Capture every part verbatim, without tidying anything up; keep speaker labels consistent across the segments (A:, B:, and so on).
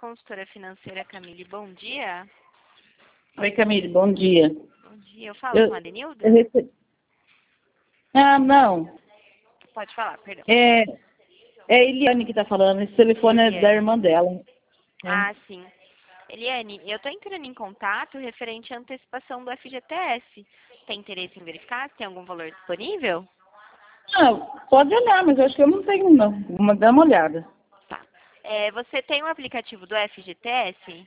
A: consultora financeira Camille, bom dia.
B: Oi, Camille, bom dia.
A: Bom dia, eu falo
B: Eu,
A: com a Denilda?
B: eu rece... Ah, não.
A: Pode falar, perdão.
B: É, é a Eliane que está falando. Esse telefone
A: Eliane.
B: é da irmã dela. É.
A: Ah, sim. Eliane, eu estou entrando em contato referente à antecipação do F G T S. Tem interesse em verificar se tem algum valor disponível?
B: Ah, pode olhar, mas eu acho que eu não tenho, não. Vou dar uma olhada.
A: Tá. É, você tem o aplicativo do F G T S?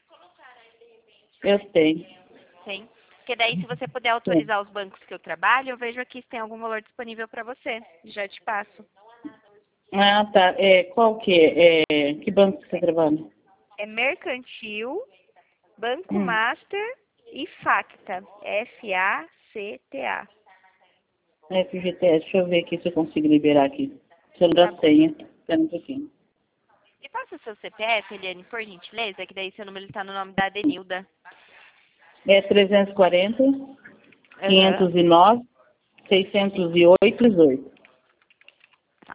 B: Eu tenho.
A: Tem. Porque daí, se você puder autorizar os bancos que eu trabalho, eu vejo aqui se tem algum valor disponível para você. Já te passo.
B: Ah, tá. É, qual que é? É, que banco que você está trabalhando?
A: É Mercantil, Banco
B: Hum.
A: Master e Facta. F A C T A.
B: F G T S, deixa eu ver aqui se eu consigo liberar aqui. Se eu não
A: Tá
B: dá
A: bom.
B: senha. Espera um pouquinho.
A: Me passa o seu C P F, Eliane, por gentileza, que daí seu número está no nome da Denilda.
B: É trezentos e quarenta,
A: Aham.
B: quinhentos e nove, seiscentos e oito, dezoito.
A: Tá.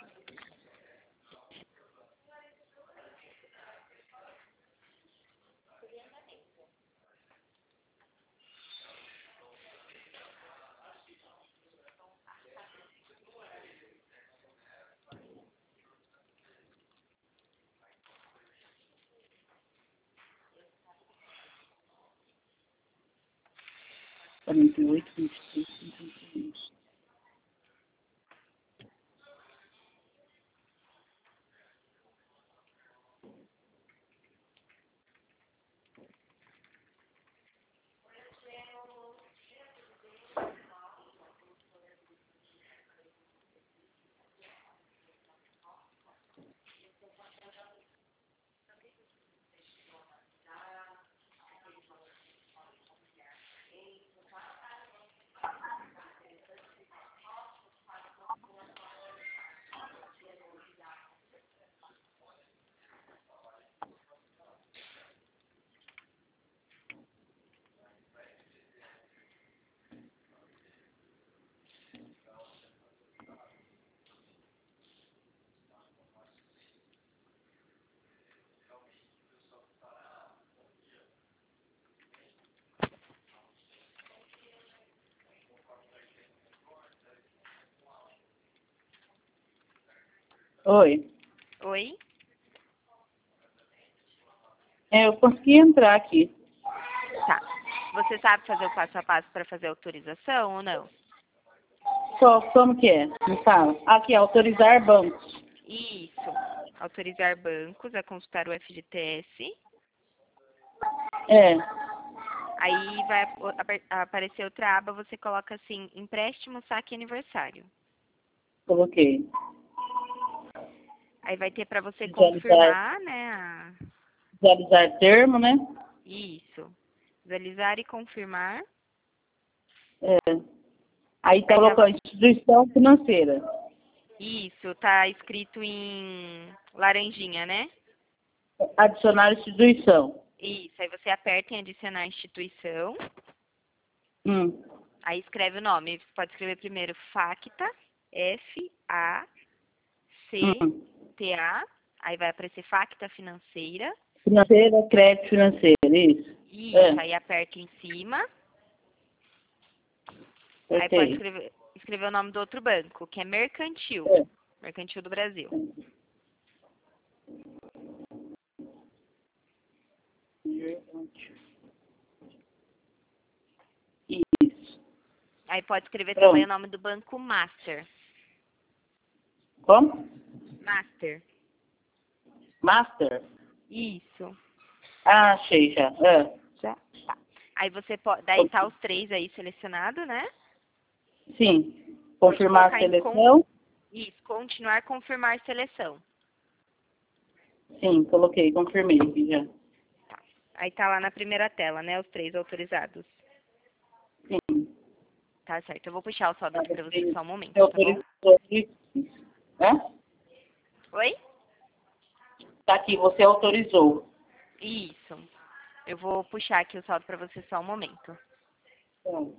B: quarenta e oito, vinte e seis, cinquenta e um. Oi.
A: Oi?
B: É, eu consegui entrar aqui.
A: Tá. Você sabe fazer o passo a passo para fazer a autorização ou não?
B: Só, como que é? Me fala. Aqui, autorizar bancos.
A: Isso. Autorizar bancos a consultar o F G T S.
B: É,
A: Aí vai ap- aparecer outra aba, você coloca assim, empréstimo, saque e aniversário.
B: coloquei.
A: Aí vai ter para você
B: Visualizar,
A: confirmar, né? a-
B: visualizar termo, né?
A: Isso. Visualizar e confirmar.
B: É. Aí tá
A: Aí já
B: colocando instituição financeira.
A: Isso, tá escrito em laranjinha, né?
B: Adicionar instituição.
A: Isso, aí você aperta em adicionar instituição,
B: Hum.
A: aí escreve o nome. Você pode escrever primeiro Facta, F A C
B: Hum.
A: T A, aí vai aparecer Facta Financeira.
B: Financeira, crédito financeiro, isso.
A: Isso,
B: É,
A: aí aperta em cima, aí pode
B: apertei.
A: escrever, escrever o nome do outro banco, que é Mercantil,
B: É.
A: Mercantil do Brasil.
B: Isso.
A: Aí pode escrever também o
B: Pronto.
A: nome do banco Master.
B: Como?
A: Master.
B: Master?
A: Isso.
B: Ah, achei já. É.
A: Já? Tá. Aí você pode, daí tá os três aí selecionado, né?
B: Sim.
A: Pode
B: Confirmar a
A: colocar em con...
B: seleção?
A: Isso, continuar, confirmar seleção.
B: Sim, coloquei, confirmei aqui já.
A: Aí tá lá na primeira tela, né? Os três autorizados.
B: Sim.
A: Tá certo. Eu vou puxar o saldo aqui pra você só um momento,
B: Você
A: tá bom?
B: autorizou aqui? É?
A: Oi?
B: Tá aqui, você autorizou.
A: Isso. Eu vou puxar aqui o saldo pra você só um momento.
B: Então,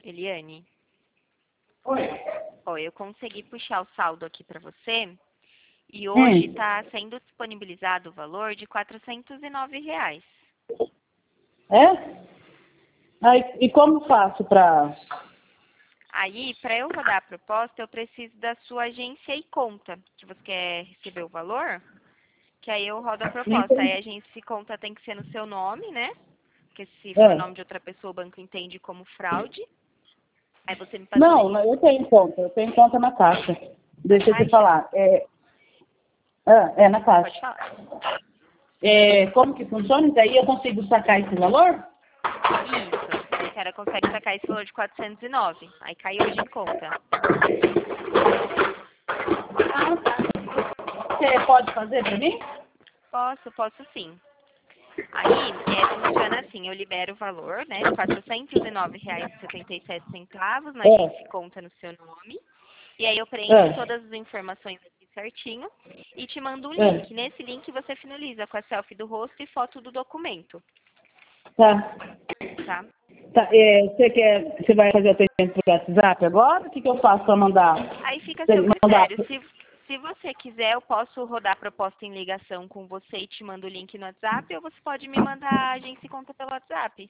A: Eliane,
B: Oi.
A: ó, eu consegui puxar o saldo aqui para você e hoje está
B: Hum.
A: sendo disponibilizado o valor de quatrocentos e nove reais.
B: É? Aí, e como faço para...
A: Aí, para eu rodar a proposta, eu preciso da sua agência e conta, que você quer receber o valor, que aí eu rodo a proposta. Aí a agência e conta tem que ser no seu nome, né? Porque se for
B: É.
A: nome de outra pessoa, o banco entende como fraude. Aí você me passa o
B: Não,
A: registro
B: eu tenho conta, eu tenho conta na Caixa.
A: na
B: Deixa eu te
A: Caixa.
B: falar. É, ah, é na
A: Pode
B: Caixa.
A: falar.
B: É, como que funciona? E daí eu consigo sacar esse valor?
A: Isso. Aí a senhora consegue sacar esse valor de quatrocentos e nove. Aí cai hoje em conta.
B: Ah, tá. Você pode fazer para mim?
A: Posso, posso sim. Aí, é, funciona assim, eu libero o valor, né, de quatrocentos e nove reais e setenta e sete centavos, na agência e conta no seu nome. E aí eu preencho
B: É.
A: todas as informações aqui certinho e te mando um
B: É.
A: link. Nesse link você finaliza com a selfie do rosto e foto do documento,
B: Tá.
A: tá?
B: Tá, é, você quer, você vai fazer atendimento por WhatsApp agora? O que, que eu faço para mandar?
A: Aí fica a
B: Você
A: seu
B: mandar?
A: critério. Se, se você quiser, eu posso rodar a proposta em ligação com você e te mando o link no WhatsApp, ou você pode me mandar a agência e conta pelo WhatsApp.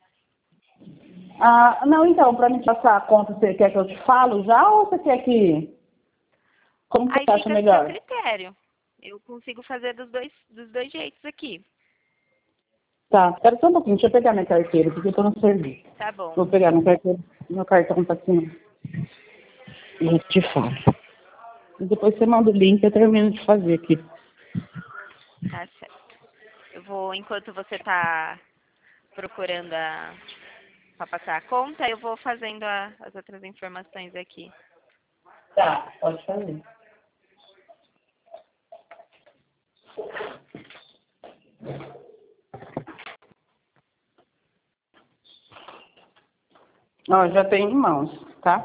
B: Ah, não, então, para me passar a conta, você quer que eu te falo já ou você quer que... Como você
A: Aí
B: acha
A: fica a seu
B: melhor?
A: critério. Eu consigo fazer dos dois, dos dois jeitos aqui.
B: Tá, espera só um pouquinho, deixa eu pegar minha carteira, porque eu tô no serviço.
A: Tá bom.
B: Vou pegar minha carteira, meu cartão tá aqui. Eu te falo. E depois você manda o link, eu termino de fazer aqui.
A: Tá certo. Eu vou, enquanto você tá procurando a para passar a conta, eu vou fazendo a, as outras informações aqui.
B: Tá, pode fazer. Ó, já tem em mãos, tá?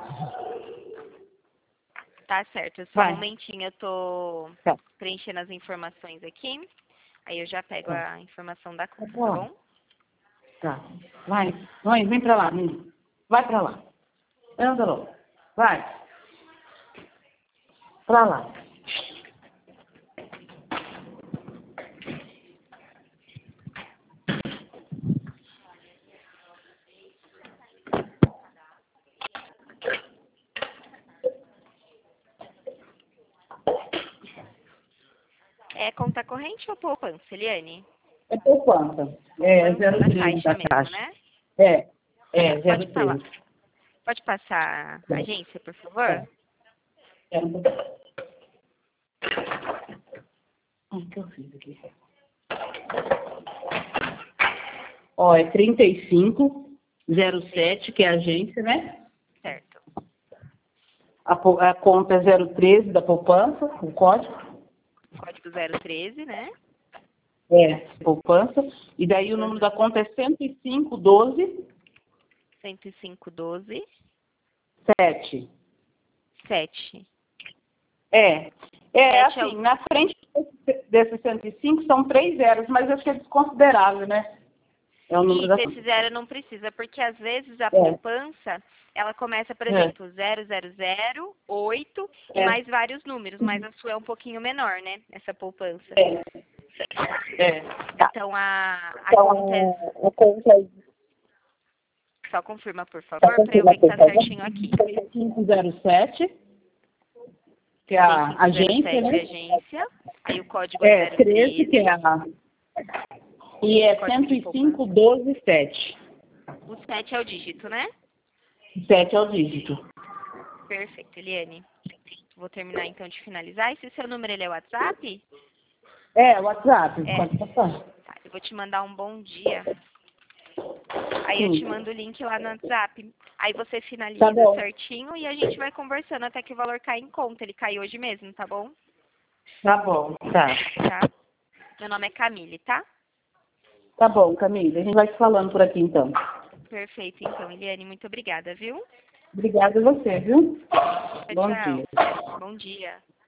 A: Tá certo. Só um
B: Vai.
A: momentinho, eu tô
B: Tá.
A: preenchendo as informações aqui. Aí eu já pego
B: Tá.
A: a informação da conta,
B: Tá
A: tá
B: bom.
A: bom?
B: Tá. Vai, vai, vem pra lá, menino. Vai pra lá. Anda logo. Vai. Pra lá.
A: É conta corrente ou poupança, Eliane?
B: É por quanto? É
A: Poupança
B: zero
A: da
B: treze
A: Caixa
B: da
A: mesmo,
B: caixa.
A: né?
B: É, é
A: Pode
B: zero
A: falar.
B: treze.
A: Pode passar a agência, por favor?
B: É. É um pouquinho. O que eu fiz aqui? Ó, é trinta e cinco zero sete, que é a agência, né?
A: Certo.
B: A, po- a conta é zero treze da poupança, o código.
A: Código zero treze, né?
B: É, poupança. E daí o número da conta é cento e cinco doze
A: cento e cinco doze
B: sete.
A: sete.
B: É. É
A: Sete é
B: assim,
A: o...
B: na frente desse desses cento e cinco são três zeros, mas eu acho que é desconsiderável, né? É o número
A: Isso,
B: da conta.
A: esse zero não precisa, porque às vezes a
B: É.
A: poupança, ela começa, por
B: É.
A: exemplo, zero zero zero, oito e
B: É.
A: mais vários números, mas a sua é um pouquinho menor, né? Essa poupança.
B: É. É. Tá.
A: Então a, a
B: Então,
A: conta é...
B: a conta é
A: Só confirma, por
B: Só
A: favor, para eu
B: confirma,
A: ver que
B: por
A: tá
B: favor.
A: certinho aqui.
B: cinco zero sete, que é a agência,
A: seis cinco zero sete,
B: né?
A: agência. Aí o código é
B: É,
A: zero
B: treze, que
A: treze.
B: é a... E é
A: Código de
B: cento e cinco
A: poupança.
B: doze sete.
A: O sete é o dígito, né?
B: sete é o dígito.
A: Perfeito, Eliane. Vou terminar então de finalizar. E se o seu número ele é WhatsApp?
B: É, WhatsApp,
A: É.
B: pode passar.
A: Tá, eu vou te mandar um bom dia. Aí eu
B: Sim.
A: te mando o link lá no WhatsApp. Aí você
B: Tá
A: finaliza
B: bom.
A: certinho e a gente vai conversando até que o valor caia em conta. Ele cai hoje mesmo, tá bom?
B: Tá bom, tá.
A: Tá? Meu nome é Camille, tá?
B: Tá bom, Camila. A gente vai se falando por aqui, então.
A: Perfeito, então, Eliane. Muito obrigada, viu?
B: Obrigada a você, viu?
A: Tchau,
B: Bom
A: tchau.
B: dia.
A: Bom dia.